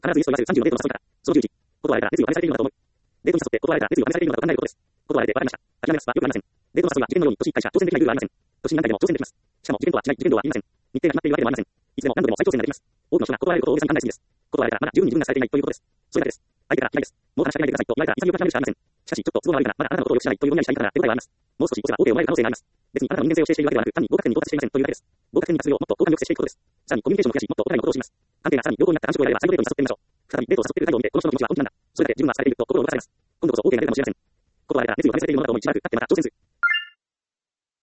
必ずイエスと言わせる30のデートの誘いから、その11、断られたら熱意を上げされているのだと思う。デートに誘って断られたら熱意を上げされているのだと考えることです。断られて分かりました。諦めますはよくありません。デートの誘いは事件のように都市会社、挑戦できないルールはありません。都市に何回でも挑戦できます。しかも事件とは違い、事件度はありません。日程が決まっているわけでもありません。いつでも何度でも再挑戦ができます。多くの人が断られることを大げさに考えすぎです。断られたらまだ十分に自分がされていないということです。それだけです。相手から嫌いです。もう話しかけないでくださいと言われたら潔く諦めるしかありません。しかし、ちょっと都合が悪いから、まだあなたのことをよく知らないという読み合いしたいから手応えがあります。もう少し押せば OK をもらえる可能性があります。別にあなたの人間性を否定しているわけではなく、単に合格点に到達していませんというだけです。合格点に達するようもっと交換を良くしていくことです。さらにコミュニケーションを増やし、もっとお互いのことを知ります。関係がさらに良好になって感触を得られれば再度デートに誘ってみましょう。再びデートを誘っている態度を見て、この人の気持ちは本気なんだ。それだけ自分がされていると心を動かされます。今度こそ OK が出るかもしれません。断られたら熱意を上げされているものだと思い、しばらく経ってまた挑戦する。